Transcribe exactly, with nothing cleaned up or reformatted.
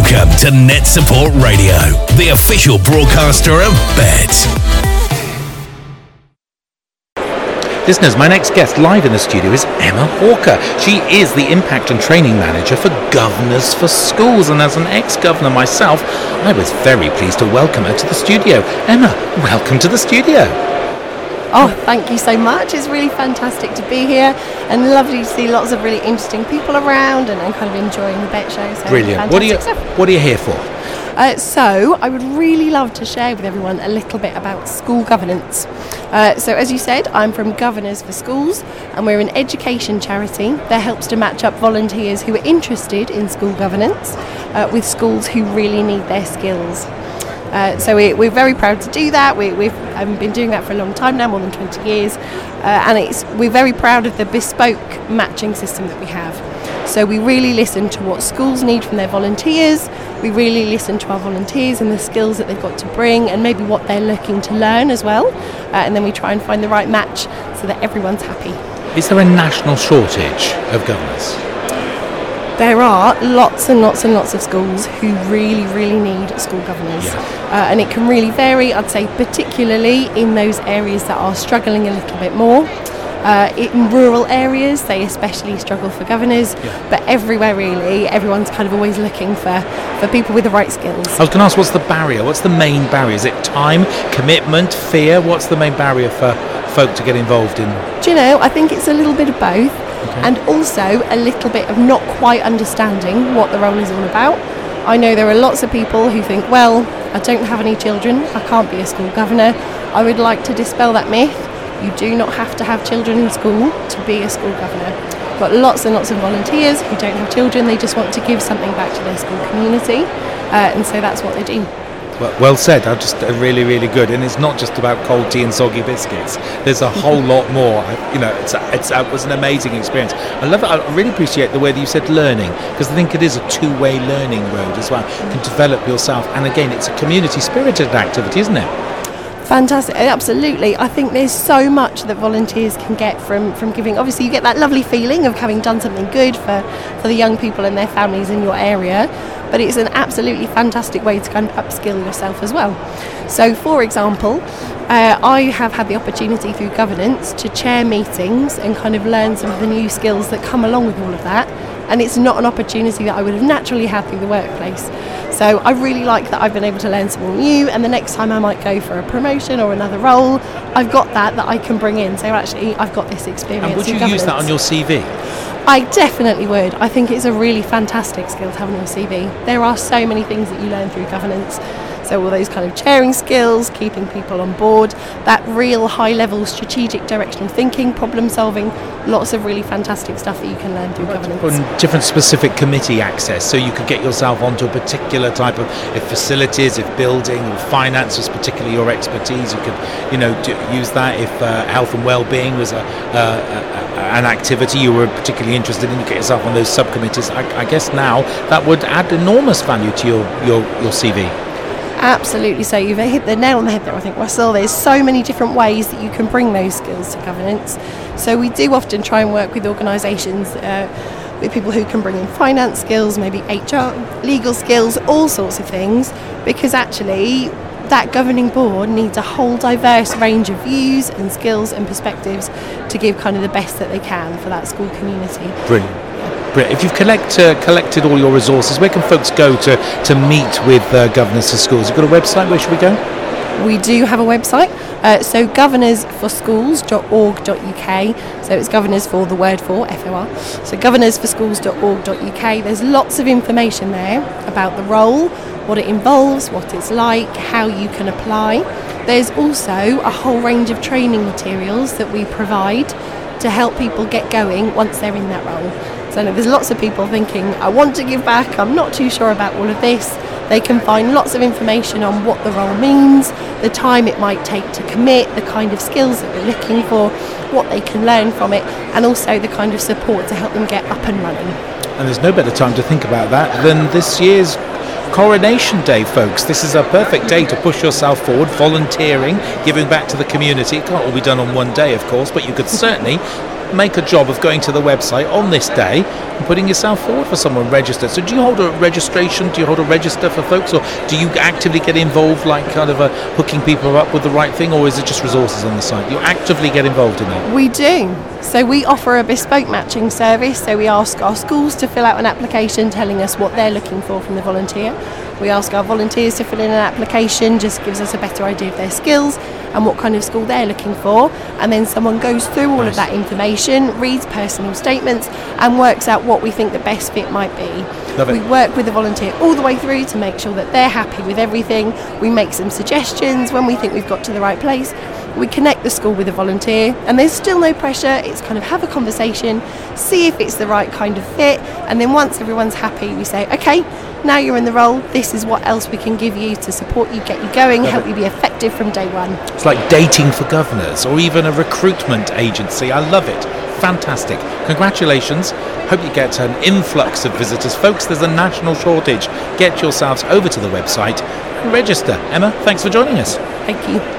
Welcome to Net Support Radio, the official broadcaster of Bet. Listeners, my next guest live in the studio is Emma Hawker. She is the Impact and Training Manager for Governors for Schools, and as an ex-governor myself, I was very pleased to welcome her to the studio. Emma, welcome to the studio. Oh, thank you so much. It's really fantastic to be here and lovely to see lots of really interesting people around and, and kind of enjoying the Bet show. So brilliant. What are you, stuff. what are you here for? Uh, so I would really love to share with everyone a little bit about school governance. Uh, so as you said, I'm from Governors for Schools, and we're an education charity that helps to match up volunteers who are interested in school governance uh, with schools who really need their skills. Uh, so we, we're very proud to do that. We, we've um, been doing that for a long time now, more than twenty years, uh, and it's, we're very proud of the bespoke matching system that we have. So we really listen to what schools need from their volunteers. We really listen to our volunteers and the skills that they've got to bring and maybe what they're looking to learn as well. Uh, and then we try and find the right match so that everyone's happy. Is there a national shortage of governors? There are lots and lots and lots of schools who really, really need school governors. Yeah. Uh, and it can really vary, I'd say, particularly in those areas that are struggling a little bit more. Uh, in rural areas, they especially struggle for governors, yeah. but everywhere really, everyone's kind of always looking for, for people with the right skills. I was going to ask, what's the barrier? What's the main barrier? Is it time, commitment, fear? What's the main barrier for folk to get involved in? Do you know, I think it's a little bit of both. Okay. And also a little bit of not quite understanding what the role is all about. I know there are lots of people who think, well, I don't have any children, I can't be a school governor. I would like to dispel that myth. You do not have to have children in school to be a school governor. We've got lots and lots of volunteers who don't have children, they just want to give something back to their school community, uh, and so that's what they do. Well, well said. I just uh, really, really good. And it's not just about cold tea and soggy biscuits. There's a whole lot more. I, you know, it's, it's it was an amazing experience. I love it. I really appreciate the way that you said learning, because I think it is a two-way learning road as well. You can develop yourself, and again, it's a community-spirited activity, isn't it? Fantastic, absolutely. I think there's so much that volunteers can get from, from giving. Obviously, you get that lovely feeling of having done something good for, for the young people and their families in your area, but it's an absolutely fantastic way to kind of upskill yourself as well. So, for example, uh, I have had the opportunity through governance to chair meetings and kind of learn some of the new skills that come along with all of that. And it's not an opportunity that I would have naturally had through the workplace. So I really like that I've been able to learn something new, and the next time I might go for a promotion or another role, I've got that that I can bring in. So actually, I've got this experience. And would you in use that on your C V? I definitely would. I think it's a really fantastic skill to have on your C V. There are so many things that you learn through governance. So all those kind of chairing skills, keeping people on board, that real high-level strategic directional thinking, problem solving, lots of really fantastic stuff that you can learn through governance. And different specific committee access, so you could get yourself onto a particular type of, if facilities, if building, or finance was particularly your expertise, you could, you know, do, use that. If uh, health and well-being was a, uh, a, an activity you were particularly interested in, you get yourself on those subcommittees. I, I guess now that would add enormous value to your, your, your C V. Absolutely. So you've hit the nail on the head there, I think, Russell. There's so many different ways that you can bring those skills to governance. So we do often try and work with organisations, uh, with people who can bring in finance skills, maybe H R, legal skills, all sorts of things, because actually that governing board needs a whole diverse range of views and skills and perspectives to give kind of the best that they can for that school community. Brilliant. If you've collect, uh, collected all your resources, where can folks go to, to meet with uh, Governors for Schools? You've got a website, where should we go? We do have a website, uh, so governors for schools dot org dot U K, so it's governors for the word for, F O R, so governors for schools dot org dot U K. There's lots of information there about the role, what it involves, what it's like, how you can apply. There's also a whole range of training materials that we provide to help people get going once they're in that role. So there's lots of people thinking, I want to give back, I'm not too sure about all of this. They can find lots of information on what the role means, the time it might take to commit, the kind of skills that we're looking for, what they can learn from it, and also the kind of support to help them get up and running. And there's no better time to think about that than this year's Coronation Day, folks. This is a perfect day to push yourself forward, volunteering, giving back to the community. It can't all be done on one day, of course, but you could certainly make a job of going to the website on this day and putting yourself forward for someone registered. So do you hold a registration? Do you hold a register for folks, or do you actively get involved, like kind of a hooking people up with the right thing, or is it just resources on the site? You actively get involved in that? We do. So we offer a bespoke matching service. So we ask our schools to fill out an application telling us what they're looking for from the volunteer. We ask our volunteers to fill in an application, just gives us a better idea of their skills and what kind of school they're looking for. And then someone goes through all Nice. of that information, reads personal statements and works out what we think the best fit might be. Love it. We work with the volunteer all the way through to make sure that they're happy with everything. We make some suggestions when we think we've got to the right place. We connect the school with a volunteer, and there's still no pressure. It's kind of have a conversation, see if it's the right kind of fit, and then once everyone's happy, we say, okay, now you're in the role, this is what else we can give you to support you, get you going, Love help it. you be effective from day one. It's like dating for governors, or even a recruitment agency. I love it. Fantastic. Congratulations. Hope you get an influx of visitors. Folks, there's a national shortage. Get yourselves over to the website and register. Emma, thanks for joining us. Thank you.